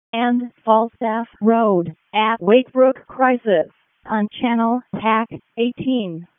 and Falstaff Road at Wakebrook Crisis on Channel TAC 18.